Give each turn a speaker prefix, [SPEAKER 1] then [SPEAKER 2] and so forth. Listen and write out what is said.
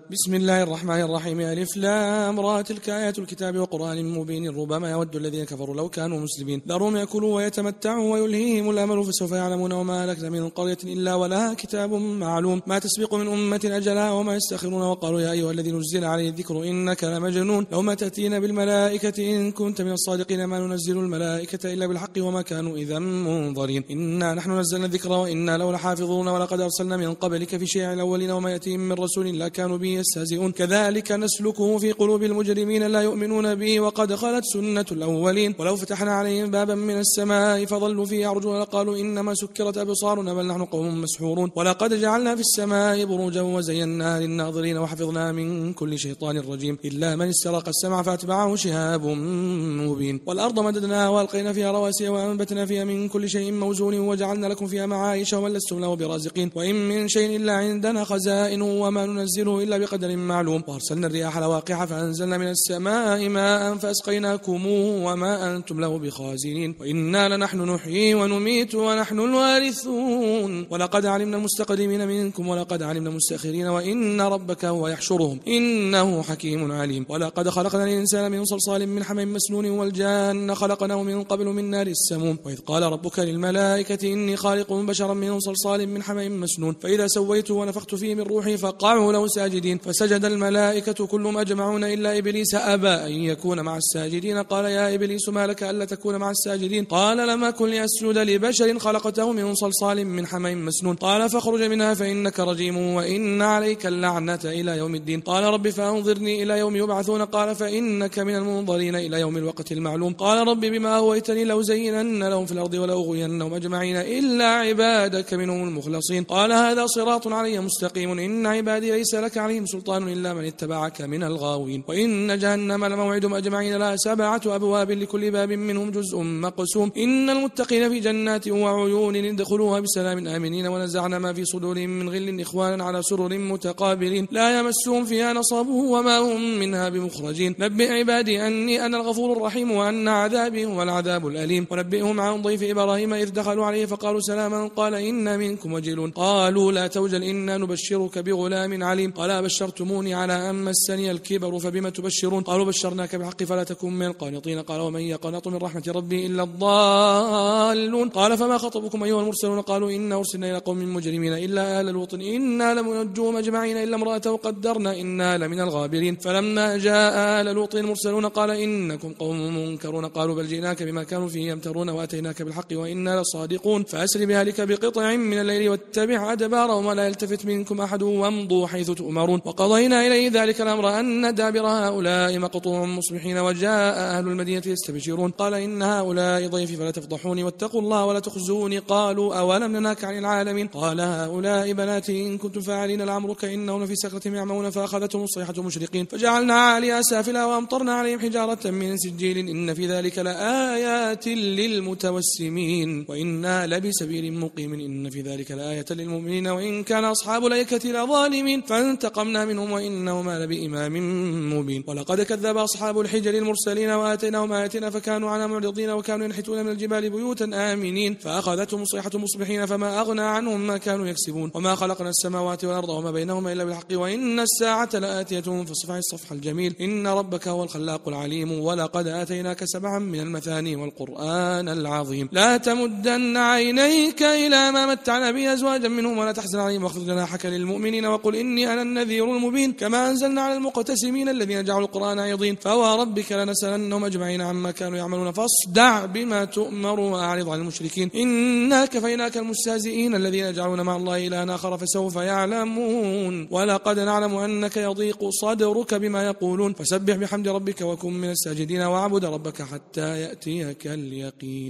[SPEAKER 1] بسم الله الرحمن الرحيم. ألف لام را. تلك آيات الكتاب وقرآن مبين. ربما يود الذين كفروا لو كانوا مسلمين ذرهم يأكلوا ويتمتعوا ويلهيهم الأمل فسوف يعلمون وما أهلكنا من قرية إلا ولها كتاب معلوم ما تسبق من أمة أجلها وما يستأخرون. وقالوا يا أيها الذي نزل عليه الذكر إنك لمجنون لو ما تأتينا بالملائكة إن كنت من الصادقين ما ننزل الملائكة إلا بالحق وما كانوا إذا منظرين. إنا نحن نزلنا الذكر وإنا له لحافظون ولقد أرسلنا من قبلك في شيع الأولين وما يأتيهم من رسول لا كانوا به يستهزئون كذلك نسلكه في قلوب المجرمين لا يؤمنون به وقد خلت سنة الأولين. ولو فتحنا عليهم بابا من السماء فظلوا فيه يعرجون لقالوا إنما سكرت أبصارنا بل نحن قوم مسحورون. ولقد جعلنا في السماء بروجا وزيناها للناظرين وحفظنا من كل شيطان رجيم إلا من استرق السمع فأتبعه شهاب مبين. والأرض مددناها وألقينا فيها رواسي وأنبتنا فيها من كل شيء موزون وجعلنا لكم فيها معايش ومن لستم له برازقين وإن من شيء إلا عندنا خزائنه وما ننزله إلا بقدر معلوم. وأرسلنا الرياح لواقح فأنزلنا من السماء ماء فأسقيناكموه وما أنتم له بخازنين وإنا لنحن نحيي ونميت ونحن الوارثون. ولقد علمنا المستقدمين منكم ولقد علمنا المستأخرين وإن ربك هو يحشرهم إنه حكيم عليم. ولقد خلقنا الإنسان من صلصال من حمإ مسنون والجان خلقناه من قبل من نار السموم. وإذ قال ربك للملائكة إني خالق بشرا من صلصال من حمإ مسنون فإذا سويته ونفخت فيه من روحي فقعوا له ساجدين فسجد الملائكة كلهم أجمعون إلا إبليس أبى أن يكون مع الساجدين. قال يا إبليس ما لك ألا تكون مع الساجدين؟ قال لم أكن لأسجد لبشر خلقته من صلصال من حمإ مسنون. قال فاخرج منها فإنك رجيم وإن عليك اللعنة إلى يوم الدين. قال رب فأنظرني إلى يوم يبعثون. قال فإنك من المنظرين إلى يوم الوقت المعلوم. قال رب بما أغويتني لأزينن لهم في الأرض ولأغوينهم أجمعين إلا عبادك منهم المخلصين. قال هذا صراط علي مستقيم إن عبادي ليس لك عليهم سلطان إلا من اتبعك من الغاوين. وإن جهنم لموعدهم أجمعين لها 7 أبواب لكل باب منهم جزء مقسوم إن المتقين في جنات وعيون ادخلوها بسلام آمنين. ونزعنا ما في صدورهم من غل إخوانا على سرر متقابلين لا يمسهم فيها نصب وما هم منها بمخرجين. نبئ عبادي أني أنا الغفور الرحيم وأن عذابي هو العذاب الأليم. ونبئهم عن ضيف إبراهيم إذ دخلوا عليه فقالوا سلاما قال إنا منكم وجلون. قالوا لا توجل إنا نبشرك بغلام عليم. قال بشرتموني على أن مسني الكبر فبما تبشرون؟ قالوا بشرناك بالحق فلا تكن من القانطين. قال ومن يقنط من رحمة ربي إلا الضالون. قال فما خطبكم أيها المرسلون؟ قالوا إنا أرسلنا إلى قوم مجرمين إلا آل لوط إنا لمنجوهم أجمعين إلا امرأته قدرنا إنا لمن الغابرين. فلما جاء آل لوط المرسلون قال إنكم قوم منكرون. قالوا بل جئناك بما كانوا فيه يمترون وأتيناك بالحق وإنا لصادقون. فأسر بأهلك بقطع من الليل واتبع أدبارهم ولا يلتفت منكم أحد وامضوا حيث تؤمرون. وقضينا إليه ذلك الأمر أن دابر هؤلاء مقطوع مصبحين وجاء أهل المدينة يستبشرون. قال إن هؤلاء ضيفي فلا تفضحوني واتقوا الله ولا تخزوني. قالوا أولم ننهك عن العالمين؟ قال هؤلاء بناتي إن كنتم فاعلين لعمرك إنهم في سكرتهم يعمون فأخذتهم الصيحة مشرقين فجعلنا عاليها سافلها وأمطرنا عليهم حجارة من سجيل إن في ذلك لآيات للمتوسمين وإنا لبسبيل مقيم إن في ذلك لآية للمؤمنين وإن كان أصحاب الأيكة لظالمين فانتقمنا منهم وإنهما لبإمام مبين. ولقد كذب أصحاب الحجر المرسلين وآتيناهم آياتنا فكانوا عنها معرضين وكانوا ينحتون من الجبال بيوتا آمنين فأخذتهم الصيحة مصبحين فما أغنى عنهم ما كانوا يكسبون. وما خلقنا السماوات والأرض وما بينهما إلا بالحق وإن الساعة لآتية فاصفح الصفح الجميل إن ربك هو الخلاق العليم. ولقد آتيناك 7 من المثاني والقرآن العظيم. لا تمدن عينيك إلى ما متعنا به أزواجا منهم ولا تحزن عليهم واخفض جناحك للمؤمنين وقل إني أنا النذير المبين. كما أنزلنا على المقتسمين الذين جعلوا القرآن عظيم فوربك لنسألنهم أجمعين عما كانوا يعملون فاصدع بما تؤمر وأعرض عن المشركين إنا كفيناك المستهزئين الذين يجعلون مع الله إلها آخر فسوف يعلمون. ولقد نعلم أنك يضيق صدرك بما يقولون فسبح بحمد ربك وكن من الساجدين واعبد ربك حتى يأتيك اليقين.